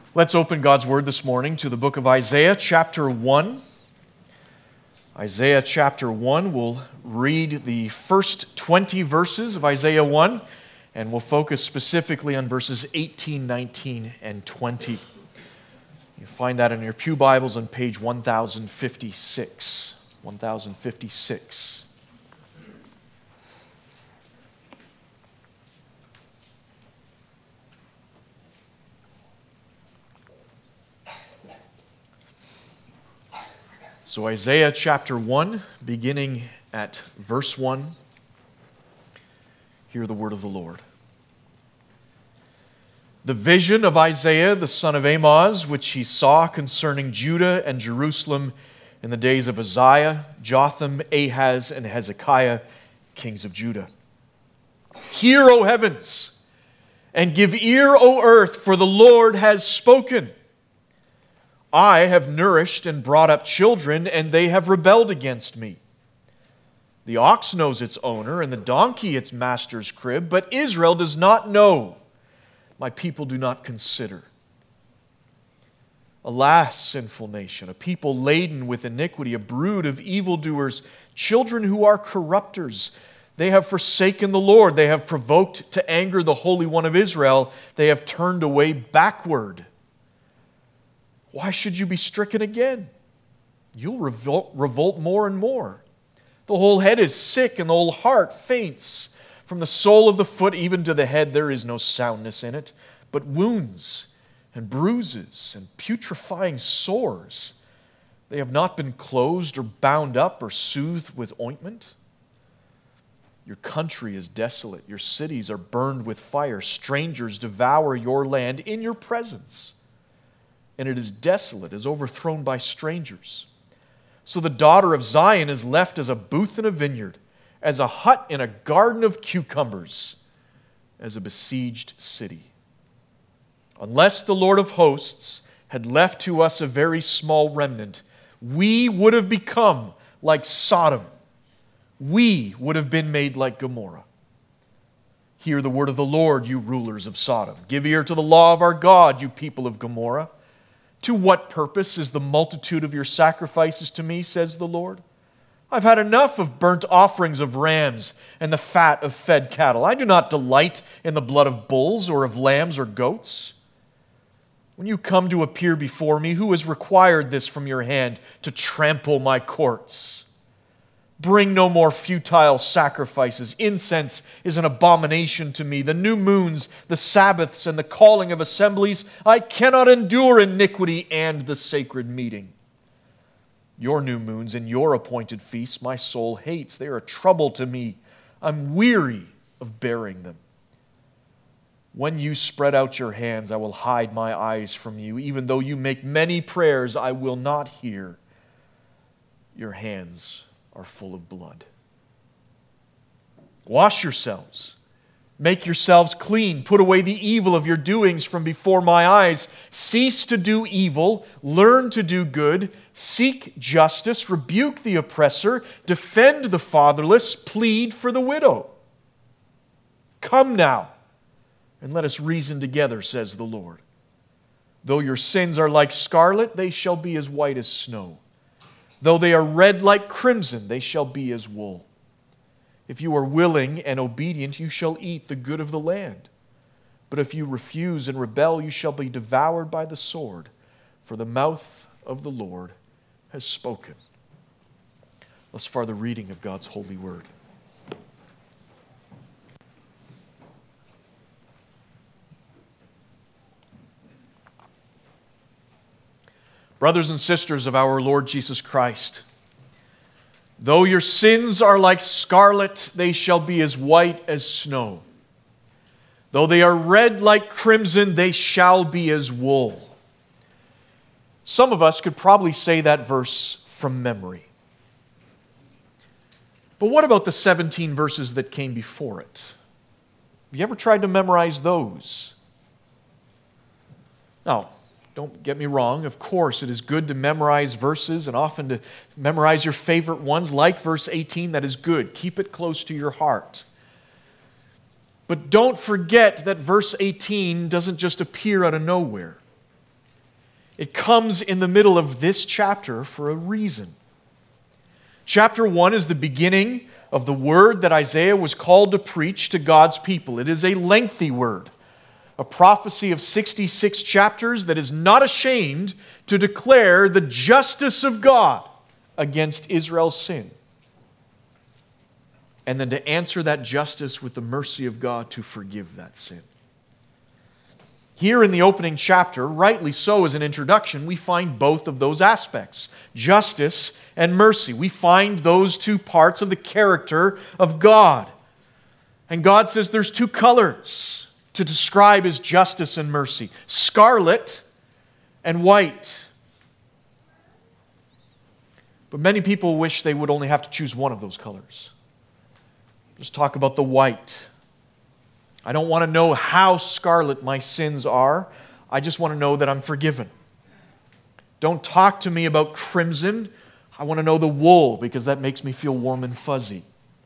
Let's open God's Word this morning to the book of Isaiah, chapter 1. Isaiah chapter 1, we'll read the first 20 verses of Isaiah 1, and we'll focus specifically on verses 18, 19, and 20. You find that in your pew Bibles on page 1056. 1056. So Isaiah chapter 1, beginning at verse 1, hear the word of the Lord. The vision of Isaiah, the son of Amoz, which he saw concerning Judah and Jerusalem in the days of Uzziah, Jotham, Ahaz, and Hezekiah, kings of Judah. Hear, O heavens, and give ear, O earth, for the Lord has spoken. I have nourished and brought up children, and they have rebelled against me. The ox knows its owner, and the donkey its master's crib, but Israel does not know. My people do not consider. Alas, sinful nation, a people laden with iniquity, a brood of evildoers, children who are corrupters. They have forsaken the Lord. They have provoked to anger the Holy One of Israel. They have turned away backward. Why should you be stricken again? You'll revolt more and more. The whole head is sick and the whole heart faints. From the sole of the foot even to the head there is no soundness in it, but wounds and bruises and putrefying sores. They have not been closed or bound up or soothed with ointment. Your country is desolate. Your cities are burned with fire. Strangers devour your land in your presence. And it is desolate, is overthrown by strangers. So the daughter of Zion is left as a booth in a vineyard, as a hut in a garden of cucumbers, as a besieged city. Unless the Lord of hosts had left to us a very small remnant, we would have become like Sodom. We would have been made like Gomorrah. Hear the word of the Lord, you rulers of Sodom. Give ear to the law of our God, you people of Gomorrah. To what purpose is the multitude of your sacrifices to me, says the Lord? I've had enough of burnt offerings of rams and the fat of fed cattle. I do not delight in the blood of bulls or of lambs or goats. When you come to appear before me, who has required this from your hand to trample my courts? Bring no more futile sacrifices. Incense is an abomination to me. The new moons, the Sabbaths, and the calling of assemblies, I cannot endure iniquity and the sacred meeting. Your new moons and your appointed feasts my soul hates. They are a trouble to me. I'm weary of bearing them. When you spread out your hands, I will hide my eyes from you. Even though you make many prayers, I will not hear. Your hands are full of blood. Wash yourselves. Make yourselves clean. Put away the evil of your doings from before my eyes. Cease to do evil. Learn to do good. Seek justice. Rebuke the oppressor. Defend the fatherless. Plead for the widow. Come now, and let us reason together, says the Lord. Though your sins are like scarlet, they shall be as white as snow. Though they are red like crimson, they shall be as wool. If you are willing and obedient, you shall eat the good of the land. But if you refuse and rebel, you shall be devoured by the sword, for the mouth of the Lord has spoken. Thus far the reading of God's holy word. Brothers and sisters of our Lord Jesus Christ, though your sins are like scarlet, they shall be as white as snow. Though they are red like crimson, they shall be as wool. Some of us could probably say that verse from memory. But what about the 17 verses that came before it? Have you ever tried to memorize those? Now, don't get me wrong. Of course, it is good to memorize verses and often to memorize your favorite ones, like verse 18. That is good. Keep it close to your heart. But don't forget that verse 18 doesn't just appear out of nowhere. It comes in the middle of this chapter for a reason. Chapter 1 is the beginning of the word that Isaiah was called to preach to God's people. It is a lengthy word, a prophecy of 66 chapters that is not ashamed to declare the justice of God against Israel's sin, and then to answer that justice with the mercy of God to forgive that sin. Here in the opening chapter, rightly so as an introduction, we find both of those aspects, justice and mercy. We find those two parts of the character of God. And God says there's two colors to describe His justice and mercy: scarlet and white. But many people wish they would only have to choose one of those colors. Just talk about the white. I don't want to know how scarlet my sins are. I just want to know that I'm forgiven. Don't talk to me about crimson. I want to know the wool, because that makes me feel warm and fuzzy.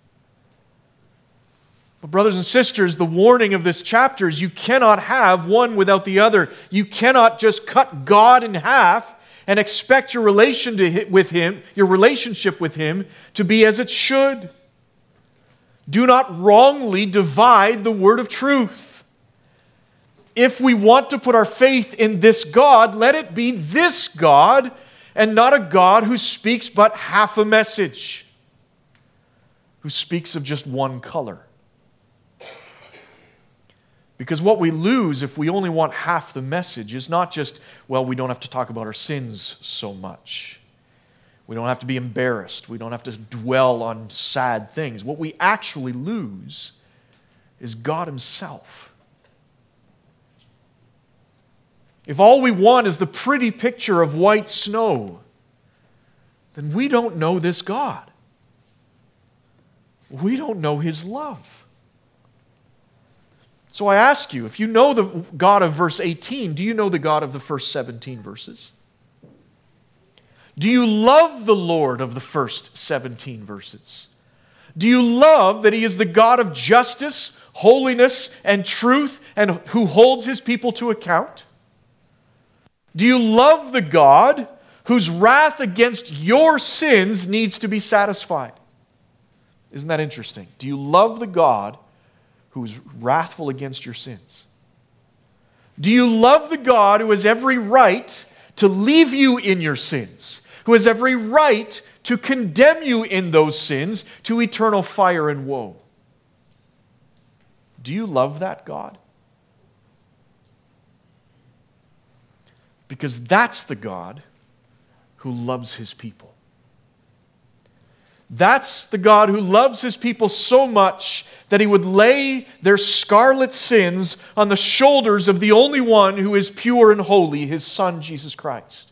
But brothers and sisters, the warning of this chapter is you cannot have one without the other. You cannot just cut God in half and expect your relationship with Him to be as it should. Do not wrongly divide the word of truth. If we want to put our faith in this God, let it be this God and not a God who speaks but half a message, who speaks of just one color. Because what we lose if we only want half the message is not just, well, we don't have to talk about our sins so much. We don't have to be embarrassed. We don't have to dwell on sad things. What we actually lose is God Himself. If all we want is the pretty picture of white snow, then we don't know this God. We don't know His love. So I ask you, if you know the God of verse 18, do you know the God of the first 17 verses? Do you love the Lord of the first 17 verses? Do you love that He is the God of justice, holiness, and truth, and who holds His people to account? Do you love the God whose wrath against your sins needs to be satisfied? Isn't that interesting? Do you love the God who is wrathful against your sins? Do you love the God who has every right to leave you in your sins, who has every right to condemn you in those sins to eternal fire and woe? Do you love that God? Because that's the God who loves His people. That's the God who loves His people so much that He would lay their scarlet sins on the shoulders of the only one who is pure and holy, His Son, Jesus Christ.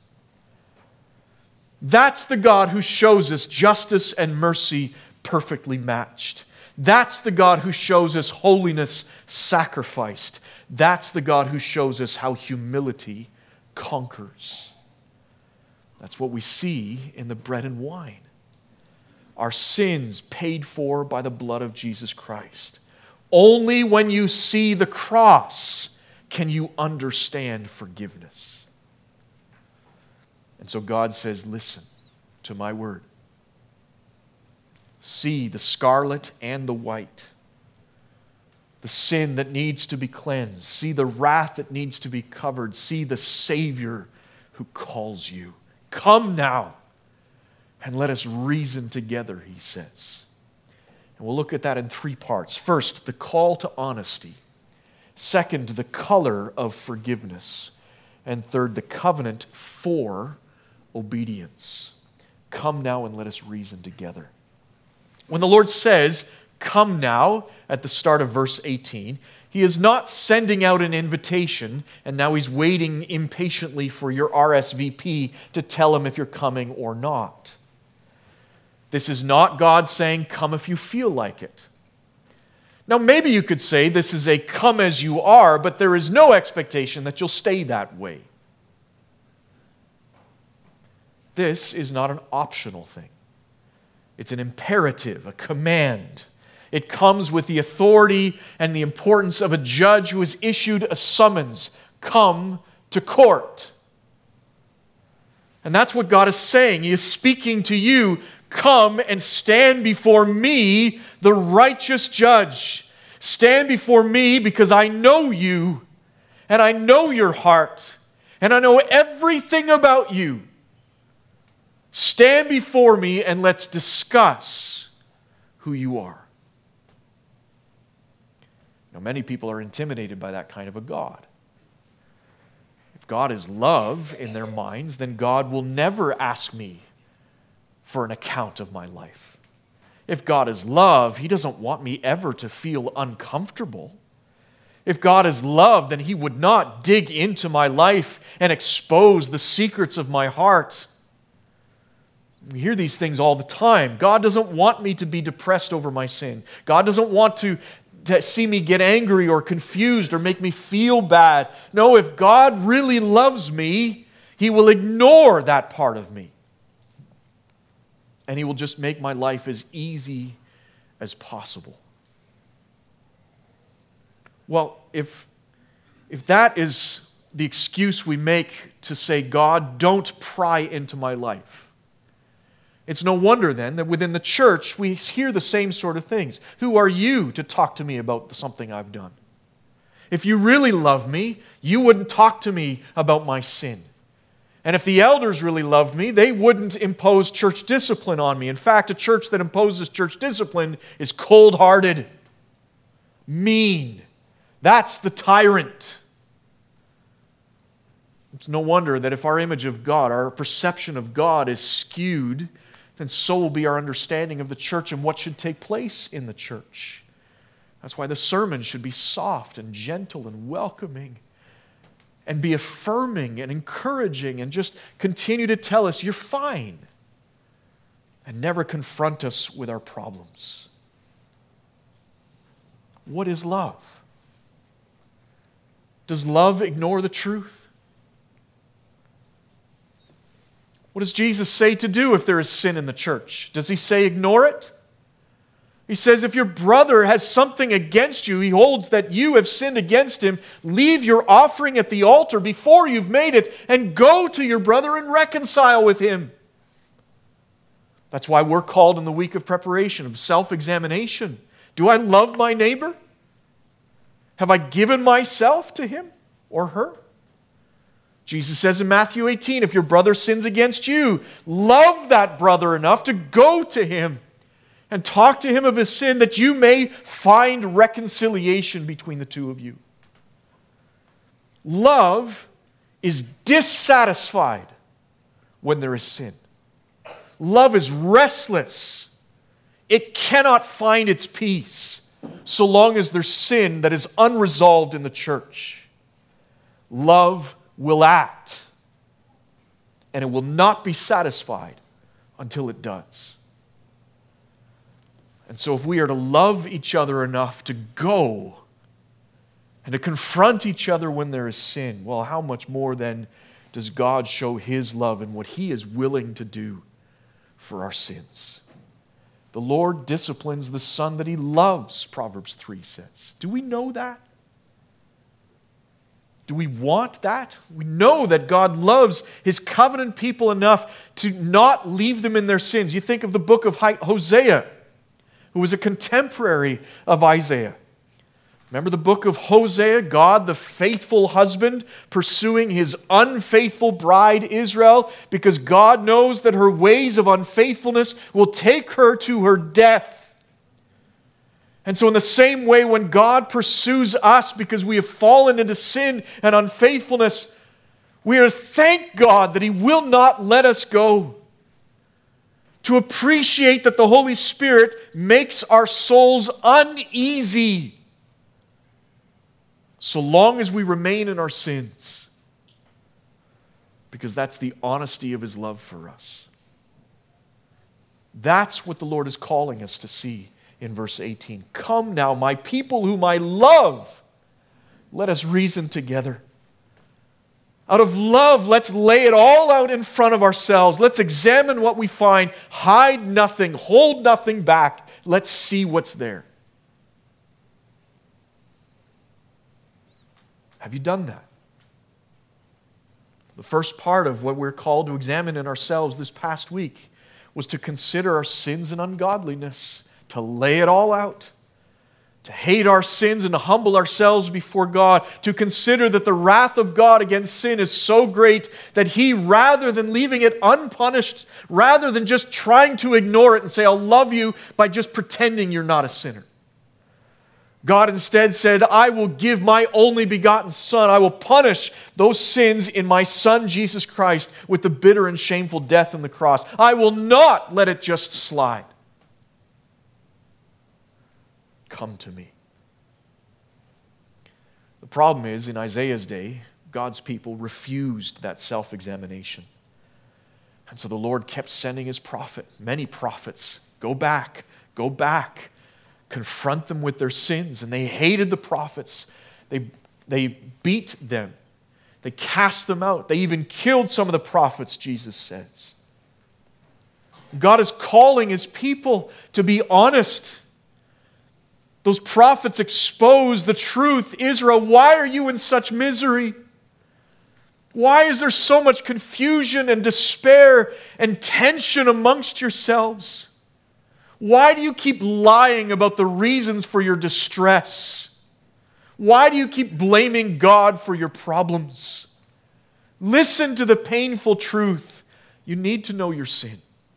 That's the God who shows us justice and mercy perfectly matched. That's the God who shows us holiness sacrificed. That's the God who shows us how humility conquers. That's what we see in the bread and wine. Our sins paid for by the blood of Jesus Christ. Only when you see the cross can you understand forgiveness. And so God says, listen to my word. See the scarlet and the white. The sin that needs to be cleansed. See the wrath that needs to be covered. See the Savior who calls you. Come now and let us reason together, he says. And we'll look at that in three parts. First, the call to honesty. Second, the color of forgiveness. And third, the covenant for obedience. Come now and let us reason together. When the Lord says, come now, at the start of verse 18, He is not sending out an invitation and now He's waiting impatiently for your RSVP to tell Him if you're coming or not. This is not God saying, come if you feel like it. Now, maybe you could say this is a come as you are, but there is no expectation that you'll stay that way. This is not an optional thing. It's an imperative, a command. It comes with the authority and the importance of a judge who has issued a summons. Come to court. And that's what God is saying. He is speaking to you. Come and stand before me, the righteous judge. Stand before me because I know you, and I know your heart, and I know everything about you. Stand before me and let's discuss who you are. Now, many people are intimidated by that kind of a God. If God is love in their minds, then God will never ask me for an account of my life. If God is love, He doesn't want me ever to feel uncomfortable. If God is love, then He would not dig into my life and expose the secrets of my heart. We hear these things all the time. God doesn't want me to be depressed over my sin. God doesn't want to see me get angry or confused or make me feel bad. No, if God really loves me, He will ignore that part of me. And He will just make my life as easy as possible. Well, if that is the excuse we make to say, God, don't pry into my life, it's no wonder then that within the church we hear the same sort of things. Who are you to talk to me about something I've done? If you really love me, you wouldn't talk to me about my sin. And if the elders really loved me, they wouldn't impose church discipline on me. In fact, a church that imposes church discipline is cold-hearted, mean. That's the tyrant. It's no wonder that if our image of God, our perception of God is skewed, then so will be our understanding of the church and what should take place in the church. That's why the sermon should be soft and gentle and welcoming and be affirming and encouraging and just continue to tell us you're fine and never confront us with our problems. What is love? Does love ignore the truth? What does Jesus say to do if there is sin in the church? Does He say ignore it? He says if your brother has something against you, he holds that you have sinned against him, leave your offering at the altar before you've made it and go to your brother and reconcile with him. That's why we're called in the week of preparation, of self-examination. Do I love my neighbor? Have I given myself to him or her? Jesus says in Matthew 18, if your brother sins against you, love that brother enough to go to him and talk to him of his sin that you may find reconciliation between the two of you. Love is dissatisfied when there is sin. Love is restless. It cannot find its peace so long as there's sin that is unresolved in the church. Love will act, and it will not be satisfied until it does. And so if we are to love each other enough to go and to confront each other when there is sin, well, how much more then does God show His love and what He is willing to do for our sins? The Lord disciplines the son that He loves, Proverbs 3 says. Do we know that? Do we want that? We know that God loves His covenant people enough to not leave them in their sins. You think of the book of Hosea, who was a contemporary of Isaiah. Remember the book of Hosea, God, the faithful husband, pursuing his unfaithful bride, Israel, because God knows that her ways of unfaithfulness will take her to her death. And so in the same way, when God pursues us because we have fallen into sin and unfaithfulness, we are thank God that He will not let us go. To appreciate that the Holy Spirit makes our souls uneasy so long as we remain in our sins, because that's the honesty of His love for us. That's what the Lord is calling us to see in verse 18. Come now, my people whom I love, let us reason together. Out of love, let's lay it all out in front of ourselves. Let's examine what we find. Hide nothing, hold nothing back. Let's see what's there. Have you done that? The first part of what we're called to examine in ourselves this past week was to consider our sins and ungodliness, to lay it all out, to hate our sins and to humble ourselves before God, to consider that the wrath of God against sin is so great that He, rather than leaving it unpunished, rather than just trying to ignore it and say, I'll love you by just pretending you're not a sinner, God instead said, I will give my only begotten Son. I will punish those sins in my Son, Jesus Christ, with the bitter and shameful death on the cross. I will not let it just slide. Come to me. The problem is, in Isaiah's day, God's people refused that self-examination. And so the Lord kept sending His prophet, many prophets, go back, confront them with their sins. And they hated the prophets. They beat them. They cast them out. They even killed some of the prophets, Jesus says. God is calling His people to be honest. Those prophets expose the truth. Israel, why are you in such misery? Why is there so much confusion and despair and tension amongst yourselves? Why do you keep lying about the reasons for your distress? Why do you keep blaming God for your problems? Listen to the painful truth. You need to know your sin.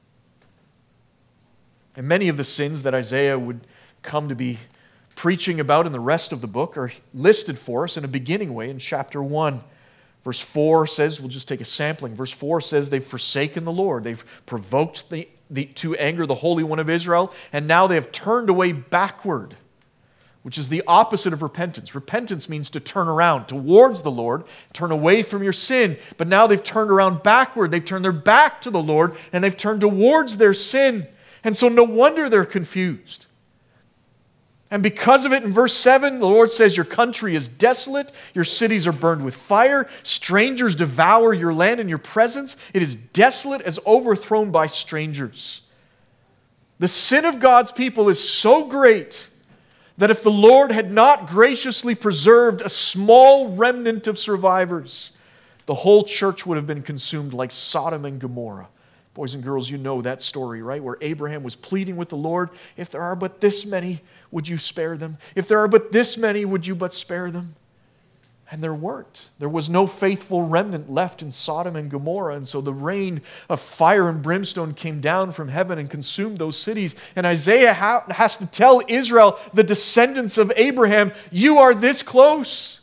And many of the sins that Isaiah would come to be preaching about in the rest of the book are listed for us in a beginning way in chapter 1. Verse 4 says, we'll just take a sampling. Verse 4 says they've forsaken the Lord. They've provoked to anger the Holy One of Israel, and now they have turned away backward, which is the opposite of repentance. Repentance means to turn around towards the Lord, turn away from your sin. But now they've turned around backward. They've turned their back to the Lord, and they've turned towards their sin. And so no wonder they're confused. And because of it, in verse 7, the Lord says, your country is desolate, your cities are burned with fire, strangers devour your land in your presence. It is desolate as overthrown by strangers. The sin of God's people is so great that if the Lord had not graciously preserved a small remnant of survivors, the whole church would have been consumed like Sodom and Gomorrah. Boys and girls, you know that story, right? Where Abraham was pleading with the Lord, if there are but this many, would you spare them? If there are but this many, would you but spare them? And there weren't. There was no faithful remnant left in Sodom and Gomorrah. And so the rain of fire and brimstone came down from heaven and consumed those cities. And Isaiah has to tell Israel, the descendants of Abraham, you are this close.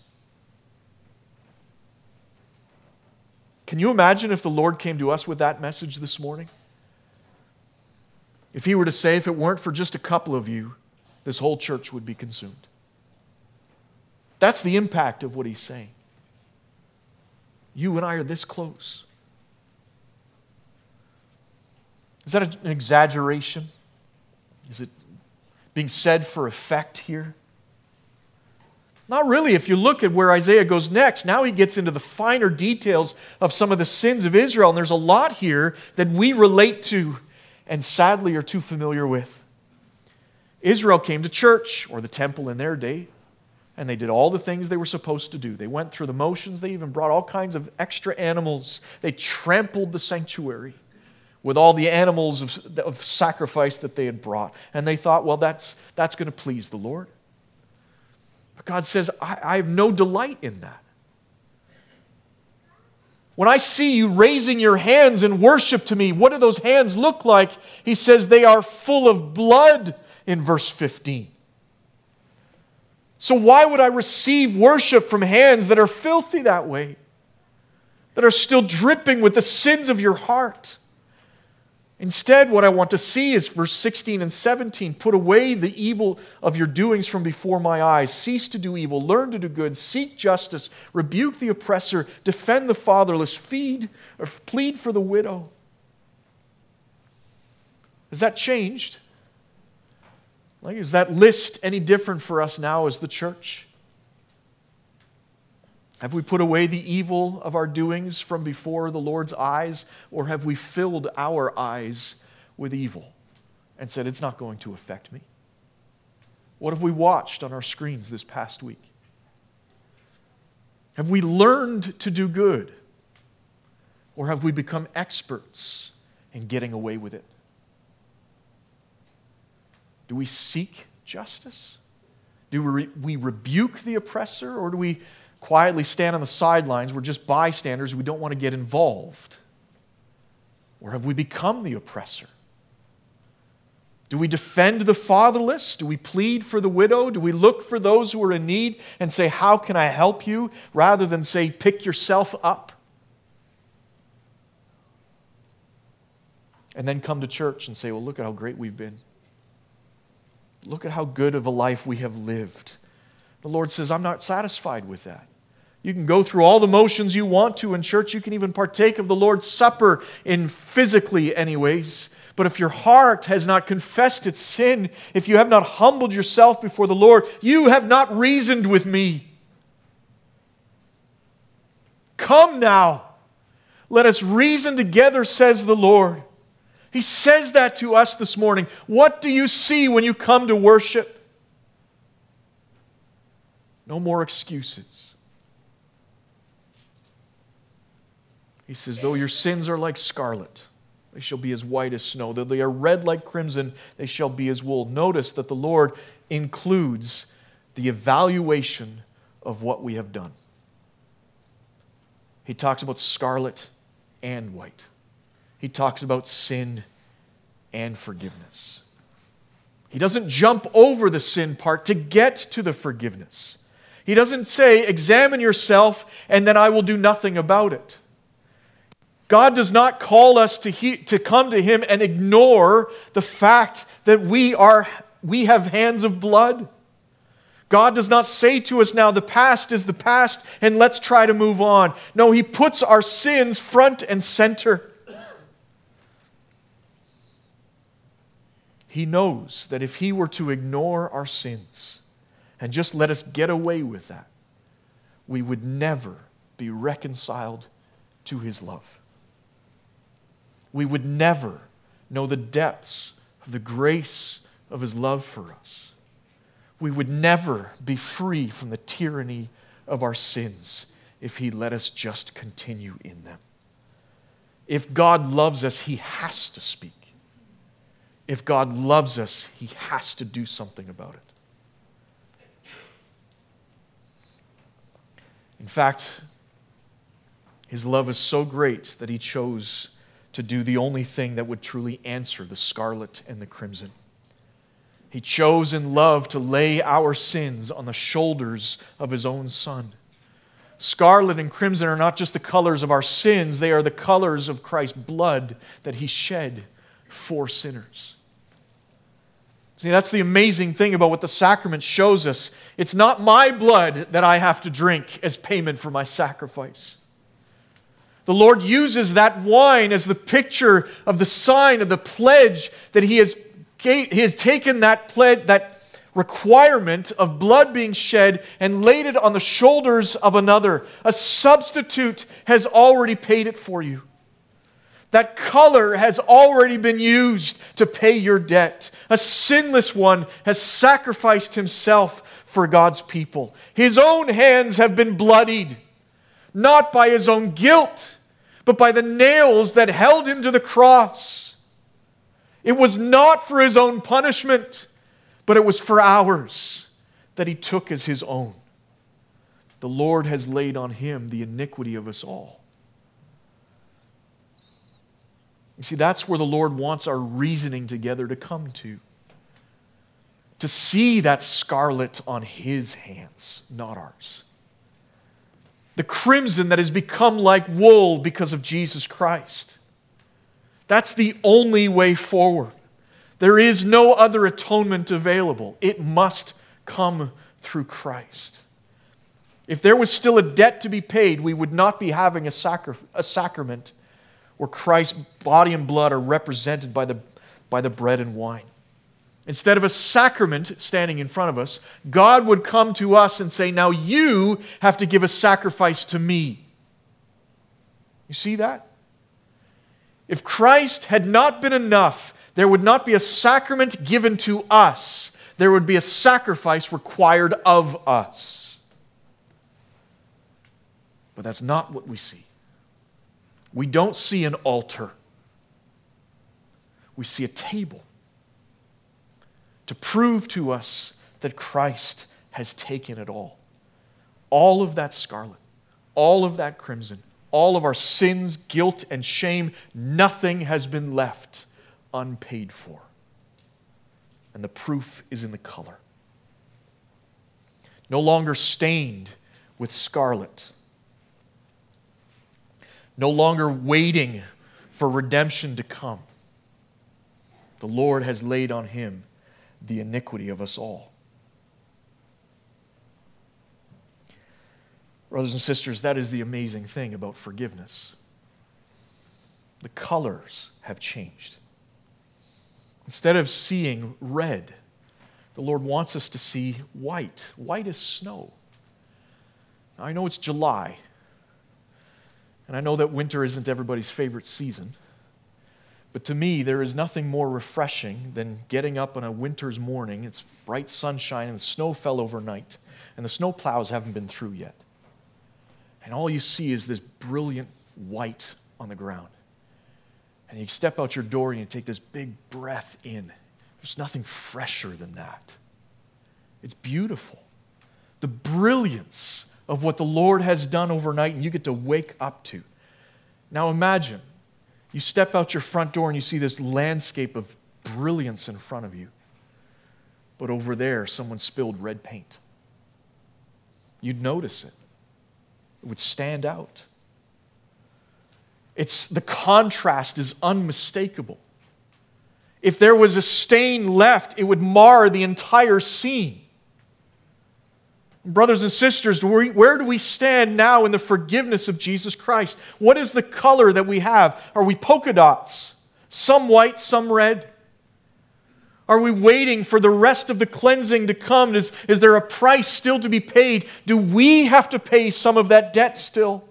Can you imagine if the Lord came to us with that message this morning? If He were to say, if it weren't for just a couple of you, this whole church would be consumed. That's the impact of what He's saying. You and I are this close. Is that an exaggeration? Is it being said for effect here? Not really. If you look at where Isaiah goes next, now he gets into the finer details of some of the sins of Israel, and there's a lot here that we relate to and sadly are too familiar with. Israel came to church, or the temple in their day, and they did all the things they were supposed to do. They went through the motions. They even brought all kinds of extra animals. They trampled the sanctuary with all the animals of sacrifice that they had brought. And they thought, well, that's going to please the Lord. But God says, I have no delight in that. When I see you raising your hands in worship to me, what do those hands look like? He says they are full of blood in verse 15. So why would I receive worship from hands that are filthy that way? That are still dripping with the sins of your heart? Instead, what I want to see is verse 16 and 17. Put away the evil of your doings from before my eyes. Cease to do evil. Learn to do good. Seek justice. Rebuke the oppressor. Defend the fatherless. Plead for the widow. Has that changed? Is that list any different for us now as the church? Have we put away the evil of our doings from before the Lord's eyes, or have we filled our eyes with evil and said, it's not going to affect me? What have we watched on our screens this past week? Have we learned to do good? Or have we become experts in getting away with it? Do we seek justice? Do we rebuke the oppressor, or do we quietly stand on the sidelines? We're just bystanders. We don't want to get involved. Or have we become the oppressor? Do we defend the fatherless? Do we plead for the widow? Do we look for those who are in need and say, how can I help you? Rather than say, pick yourself up. And then come to church and say, well, look at how great we've been. Look at how good of a life we have lived. The Lord says, I'm not satisfied with that. You can go through all the motions you want to in church. You can even partake of the Lord's Supper in physically anyways. But if your heart has not confessed its sin, if you have not humbled yourself before the Lord, you have not reasoned with me. Come now, let us reason together, says the Lord. He says that to us this morning. What do you see when you come to worship? No more excuses. He says, though your sins are like scarlet, they shall be as white as snow. Though they are red like crimson, they shall be as wool. Notice that the Lord includes the evaluation of what we have done. He talks about scarlet and white. He talks about sin and forgiveness. He doesn't jump over the sin part to get to the forgiveness. He doesn't say, examine yourself and then I will do nothing about it. God does not call us to come to Him and ignore the fact that we have hands of blood. God does not say to us now, the past is the past and let's try to move on. No, He puts our sins front and center. He knows that if He were to ignore our sins and just let us get away with that, we would never be reconciled to His love. We would never know the depths of the grace of His love for us. We would never be free from the tyranny of our sins if He let us just continue in them. If God loves us, He has to speak. If God loves us, He has to do something about it. In fact, His love is so great that He chose to do the only thing that would truly answer the scarlet and the crimson. He chose in love to lay our sins on the shoulders of His own Son. Scarlet and crimson are not just the colors of our sins, they are the colors of Christ's blood that He shed for sinners. See, that's the amazing thing about what the sacrament shows us. It's not my blood that I have to drink as payment for my sacrifice. The Lord uses that wine as the picture of the sign of the pledge that He has taken that pledge, that requirement of blood being shed and laid it on the shoulders of another. A substitute has already paid it for you. That color has already been used to pay your debt. A sinless one has sacrificed himself for God's people. His own hands have been bloodied, not by his own guilt, but by the nails that held him to the cross. It was not for his own punishment, but it was for ours that he took as his own. The Lord has laid on him the iniquity of us all. You see, that's where the Lord wants our reasoning together to come to. To see that scarlet on His hands, not ours. The crimson that has become like wool because of Jesus Christ. That's the only way forward. There is no other atonement available. It must come through Christ. If there was still a debt to be paid, we would not be having a sacrament where Christ's body and blood are represented by the bread and wine. Instead of a sacrament standing in front of us, God would come to us and say, now you have to give a sacrifice to me. You see that? If Christ had not been enough, there would not be a sacrament given to us. There would be a sacrifice required of us. But that's not what we see. We don't see an altar. We see a table to prove to us that Christ has taken it all. All of that scarlet, all of that crimson, all of our sins, guilt, and shame, nothing has been left unpaid for. And the proof is in the color. No longer stained with scarlet. No longer waiting for redemption to come. The Lord has laid on him the iniquity of us all. Brothers and sisters, that is the amazing thing about forgiveness. The colors have changed. Instead of seeing red, the Lord wants us to see white. White as snow. Now, I know it's July, and I know that winter isn't everybody's favorite season, but to me, there is nothing more refreshing than getting up on a winter's morning. It's bright sunshine, and the snow fell overnight, and the snow plows haven't been through yet. And all you see is this brilliant white on the ground. And you step out your door and you take this big breath in. There's nothing fresher than that. It's beautiful. The brilliance of what the Lord has done overnight and you get to wake up to. Now imagine, you step out your front door and you see this landscape of brilliance in front of you. But over there, someone spilled red paint. You'd notice it. It would stand out. The contrast is unmistakable. If there was a stain left, it would mar the entire scene. Brothers and sisters, where do we stand now in the forgiveness of Jesus Christ? What is the color that we have? Are we polka dots? Some white, some red? Are we waiting for the rest of the cleansing to come? Is there a price still to be paid? Do we have to pay some of that debt still?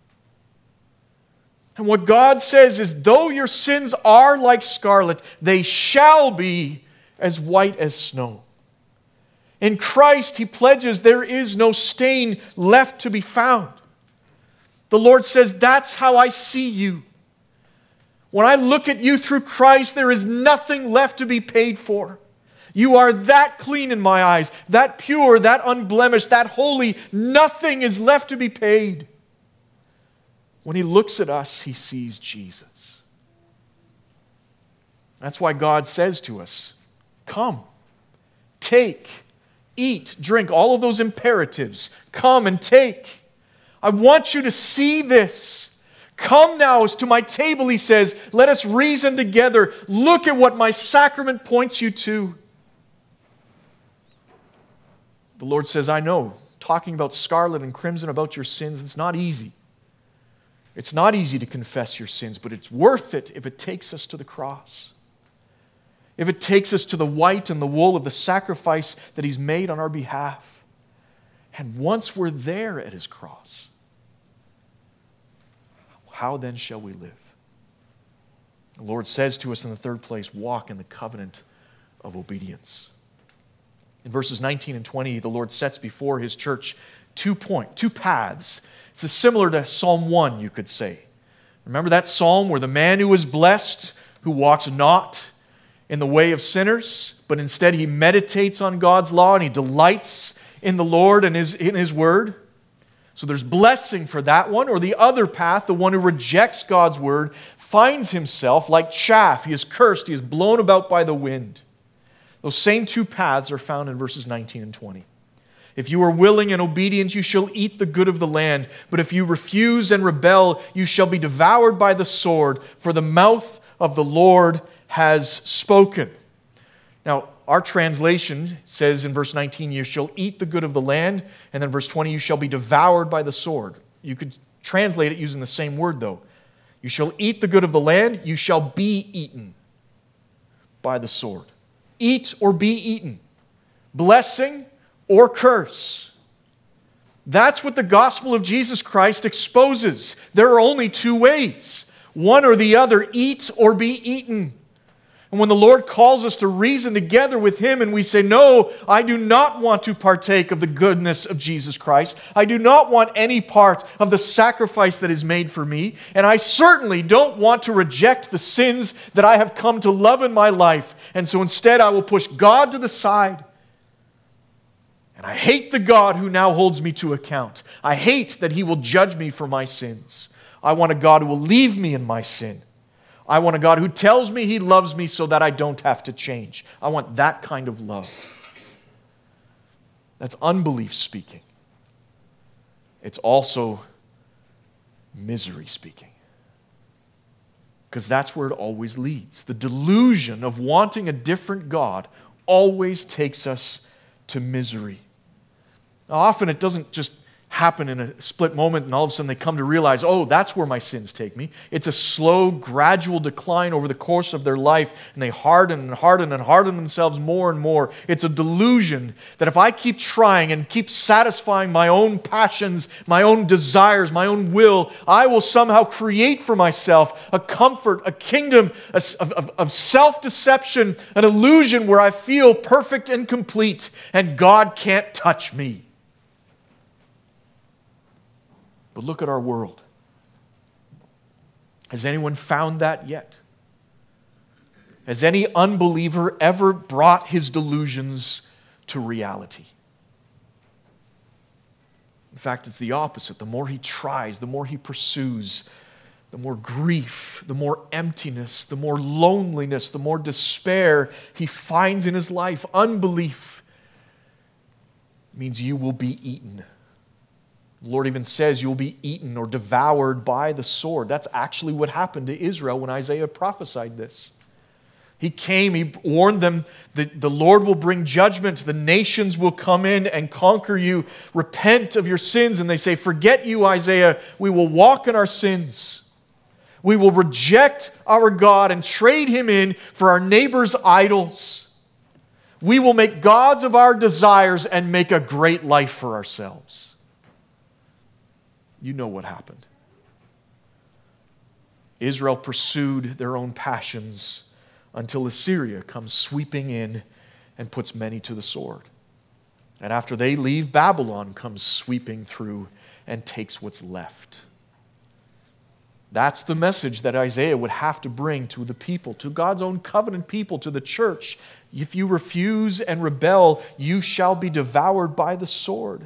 And what God says is, though your sins are like scarlet, they shall be as white as snow. In Christ, He pledges there is no stain left to be found. The Lord says, that's how I see you. When I look at you through Christ, there is nothing left to be paid for. You are that clean in my eyes, that pure, that unblemished, that holy. Nothing is left to be paid. When He looks at us, He sees Jesus. That's why God says to us, come, take, eat, drink, all of those imperatives. Come and take. I want you to see this. Come now to my table, He says. Let us reason together. Look at what my sacrament points you to. The Lord says, I know, talking about scarlet and crimson, about your sins, it's not easy. It's not easy to confess your sins, but it's worth it if it takes us to the cross. If it takes us to the white and the wool of the sacrifice that He's made on our behalf. And once we're there at His cross, how then shall we live? The Lord says to us in the third place, walk in the covenant of obedience. In verses 19 and 20, the Lord sets before His church two paths. It's similar to Psalm 1, you could say. Remember that psalm where the man who is blessed, who walks not in the way of sinners, but instead he meditates on God's law and he delights in the Lord and in His word? So there's blessing for that one. Or the other path, the one who rejects God's word, finds himself like chaff. He is cursed. He is blown about by the wind. Those same two paths are found in verses 19 and 20. If you are willing and obedient, you shall eat the good of the land. But if you refuse and rebel, you shall be devoured by the sword, for the mouth of the Lord has spoken. Now, our translation says in verse 19, you shall eat the good of the land. And then verse 20, you shall be devoured by the sword. You could translate it using the same word, though. You shall eat the good of the land. You shall be eaten by the sword. Eat or be eaten. Blessing or curse. That's what the gospel of Jesus Christ exposes. There are only two ways. One or the other, eat or be eaten. And when the Lord calls us to reason together with Him and we say, no, I do not want to partake of the goodness of Jesus Christ. I do not want any part of the sacrifice that is made for me. And I certainly don't want to reject the sins that I have come to love in my life. And so instead I will push God to the side. And I hate the God who now holds me to account. I hate that He will judge me for my sins. I want a God who will leave me in my sin. I want a God who tells me He loves me so that I don't have to change. I want that kind of love. That's unbelief speaking. It's also misery speaking. Because that's where it always leads. The delusion of wanting a different God always takes us to misery. Now, often it doesn't just happen in a split moment and all of a sudden they come to realize, oh, that's where my sins take me. It's a slow, gradual decline over the course of their life, and they harden and harden and harden themselves more and more. It's a delusion that if I keep trying and keep satisfying my own passions, my own desires, my own will, I will somehow create for myself a comfort, a kingdom of self-deception, an illusion where I feel perfect and complete, and God can't touch me. But look at our world. Has anyone found that yet? Has any unbeliever ever brought his delusions to reality? In fact, it's the opposite. The more he tries, the more he pursues, the more grief, the more emptiness, the more loneliness, the more despair he finds in his life. Unbelief means you will be eaten. The Lord even says you'll be eaten or devoured by the sword. That's actually what happened to Israel when Isaiah prophesied this. He came, he warned them that the Lord will bring judgment. The nations will come in and conquer you. Repent of your sins. And they say, forget you, Isaiah. We will walk in our sins. We will reject our God and trade Him in for our neighbor's idols. We will make gods of our desires and make a great life for ourselves. You know what happened. Israel pursued their own passions until Assyria comes sweeping in and puts many to the sword. And after they leave, Babylon comes sweeping through and takes what's left. That's the message that Isaiah would have to bring to the people, to God's own covenant people, to the church. If you refuse and rebel, you shall be devoured by the sword.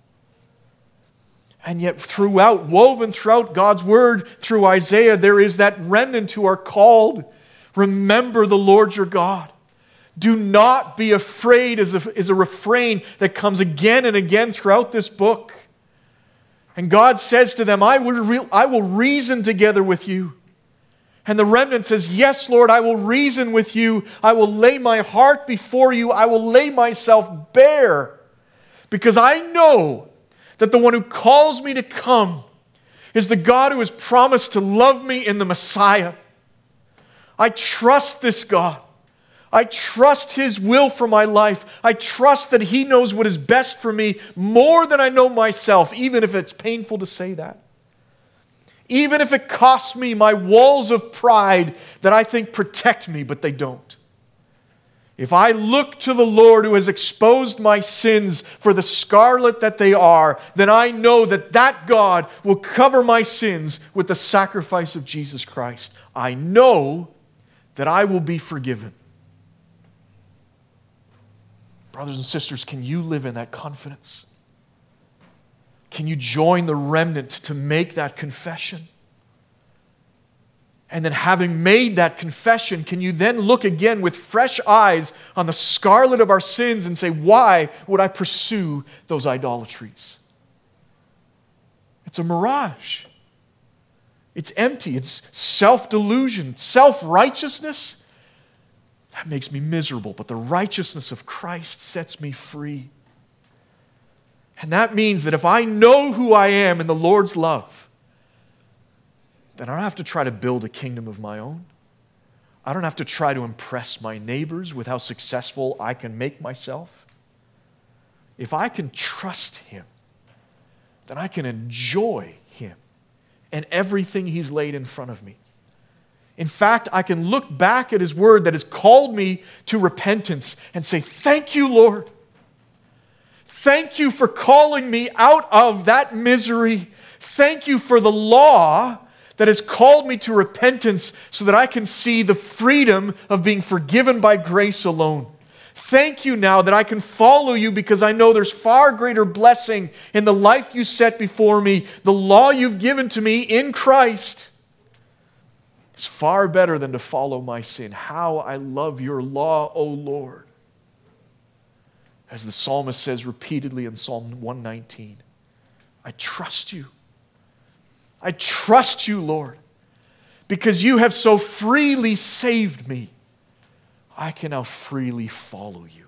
And yet woven throughout God's word, through Isaiah, there is that remnant who are called. Remember the Lord your God. Do not be afraid is a refrain that comes again and again throughout this book. And God says to them, I will reason together with you. And the remnant says, yes, Lord, I will reason with you. I will lay my heart before you. I will lay myself bare. Because I know that the one who calls me to come is the God who has promised to love me in the Messiah. I trust this God. I trust His will for my life. I trust that He knows what is best for me more than I know myself, even if it's painful to say that. Even if it costs me my walls of pride that I think protect me, but they don't. If I look to the Lord who has exposed my sins for the scarlet that they are, then I know that that God will cover my sins with the sacrifice of Jesus Christ. I know that I will be forgiven. Brothers and sisters, can you live in that confidence? Can you join the remnant to make that confession? And then having made that confession, can you then look again with fresh eyes on the scarlet of our sins and say, why would I pursue those idolatries? It's a mirage. It's empty. It's self-delusion. Self-righteousness, that makes me miserable. But the righteousness of Christ sets me free. And that means that if I know who I am in the Lord's love, then I don't have to try to build a kingdom of my own. I don't have to try to impress my neighbors with how successful I can make myself. If I can trust Him, then I can enjoy Him and everything He's laid in front of me. In fact, I can look back at His Word that has called me to repentance and say, thank you, Lord. Thank you for calling me out of that misery. Thank you for the law that has called me to repentance so that I can see the freedom of being forgiven by grace alone. Thank you now that I can follow you because I know there's far greater blessing in the life you set before me. The law you've given to me in Christ is far better than to follow my sin. How I love your law, O Lord. As the psalmist says repeatedly in Psalm 119, I trust you. I trust you, Lord, because you have so freely saved me. I can now freely follow you.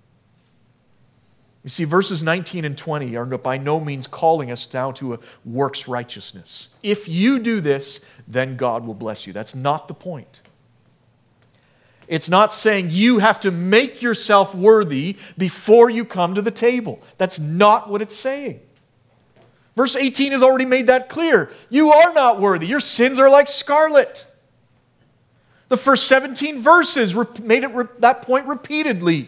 You see, verses 19 and 20 are by no means calling us down to a works righteousness. If you do this, then God will bless you. That's not the point. It's not saying you have to make yourself worthy before you come to the table. That's not what it's saying. Verse 18 has already made that clear. You are not worthy. Your sins are like scarlet. The first 17 verses made that point repeatedly.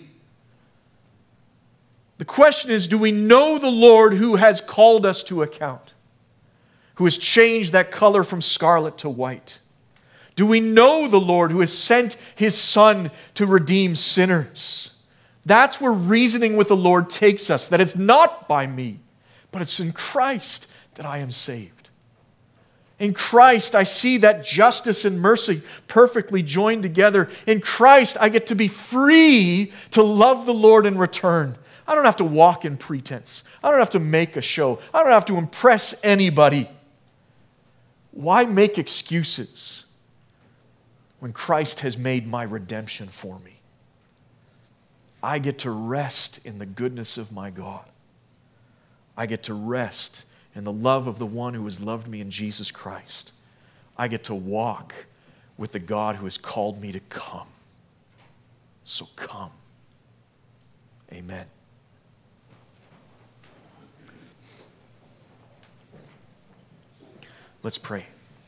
The question is, do we know the Lord who has called us to account? Who has changed that color from scarlet to white? Do we know the Lord who has sent His Son to redeem sinners? That's where reasoning with the Lord takes us. That it's not by me, but it's in Christ that I am saved. In Christ, I see that justice and mercy perfectly joined together. In Christ, I get to be free to love the Lord in return. I don't have to walk in pretense. I don't have to make a show. I don't have to impress anybody. Why make excuses when Christ has made my redemption for me? I get to rest in the goodness of my God. I get to rest in the love of the one who has loved me in Jesus Christ. I get to walk with the God who has called me to come. So come. Amen. Let's pray.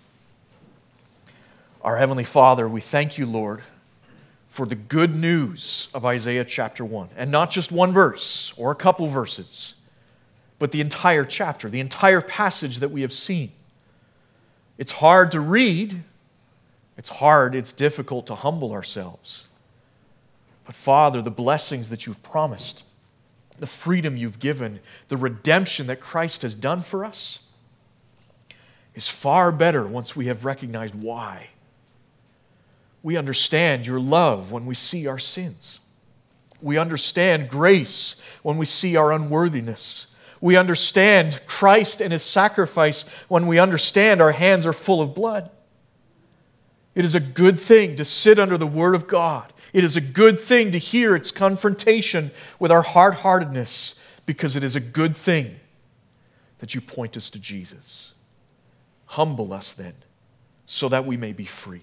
Our Heavenly Father, we thank you, Lord, for the good news of Isaiah chapter 1. And not just one verse or a couple verses, but the entire chapter, the entire passage that we have seen. It's hard to read. It's difficult to humble ourselves. But Father, the blessings that you've promised, the freedom you've given, the redemption that Christ has done for us is far better once we have recognized why. We understand your love when we see our sins. We understand grace when we see our unworthiness. We understand Christ and His sacrifice when we understand our hands are full of blood. It is a good thing to sit under the Word of God. It is a good thing to hear its confrontation with our hard-heartedness, because it is a good thing that you point us to Jesus. Humble us then, so that we may be free.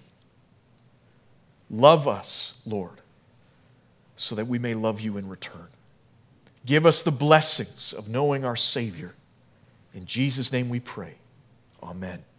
Love us, Lord, so that we may love you in return. Give us the blessings of knowing our Savior. In Jesus' name we pray. Amen.